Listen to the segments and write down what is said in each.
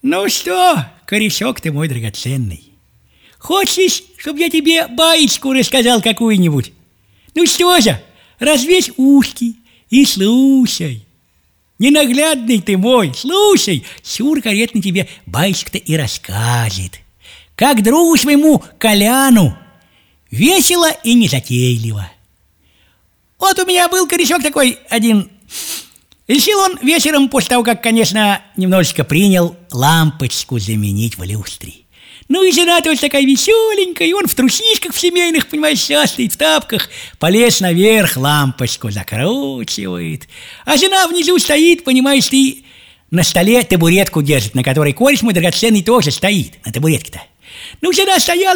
Ну что, корешок ты мой драгоценный, хочешь, чтобы я тебе баечку рассказал какую-нибудь? Ну что же, развесь ушки и слушай. Ненаглядный ты мой, слушай, Сюр каретный тебе баечку-то и расскажет. Как другу своему Коляну, весело и незатейливо. Вот у меня был корешок такой один. Решил он вечером, после того, как, конечно, немножечко принял, лампочку заменить в люстре. Ну и жена тоже такая веселенькая, и он в трусишках в семейных, понимаешь, шастает, в тапках, полез наверх, лампочку закручивает. А жена внизу стоит, понимаешь, ты на столе табуретку держит, на которой кореш мой драгоценный тоже стоит, на табуретке-то. Ну, жена стояла,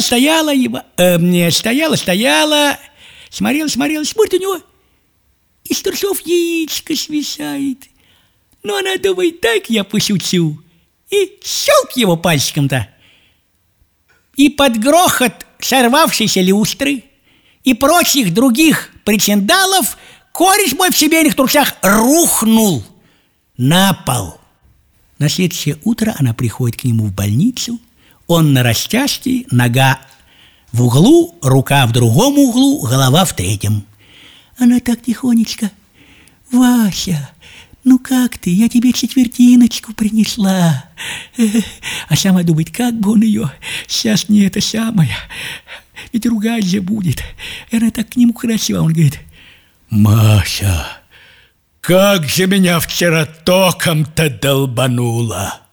смотрела, смотрит у него, из трусов яичко свисает. Ну, она думает, так я пошучу. И щелк его пальчиком-то. И под грохот сорвавшейся люстры и прочих других причиндалов кореш мой в семейных трусах рухнул на пол. На следующее утро она приходит к нему в больницу. Он на растяжке, нога в углу, рука в другом углу, голова в третьем. Она так тихонечко: «Вася, ну как ты? Я тебе четвертиночку принесла». А сама думает, как бы он ее сейчас не это самое, ведь ругать же будет. И она так к нему красиво. Он говорит: «Маша, как же меня вчера током-то долбануло!